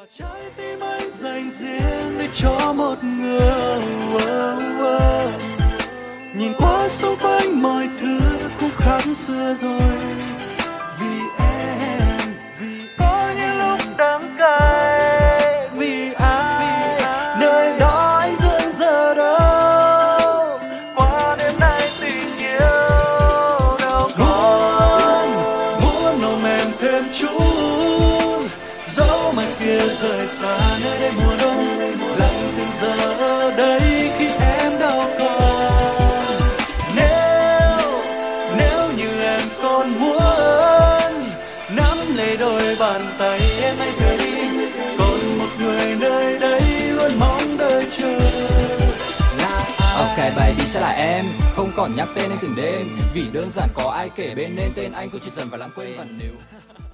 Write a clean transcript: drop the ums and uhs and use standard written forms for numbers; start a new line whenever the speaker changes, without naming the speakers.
trái tim anh dành riêng để cho một người. Nhìn qua xung quanh mọi thứ cũng khác xưa rồi. Vì em, có những lúc đắng cay. Vì ai, nơi đó anh dừng giờ đâu. Qua đêm nay tình yêu đâu còn. Muốn nồng em thêm chút, dẫu mai kia rời xa nơi đây mùa đông lạnh từng giờ ở đây khi em đâu còn. Nếu như em còn muốn nắm lấy đôi bàn tay em hãy về đi, còn một người nơi đây luôn mong đợi chờ là
Ok
ai.
baby sẽ là em, không còn nhắc tên anh từng đêm, vì đơn giản có ai kể bên nên tên anh cũng chỉ dần và lãng quên. Và nếu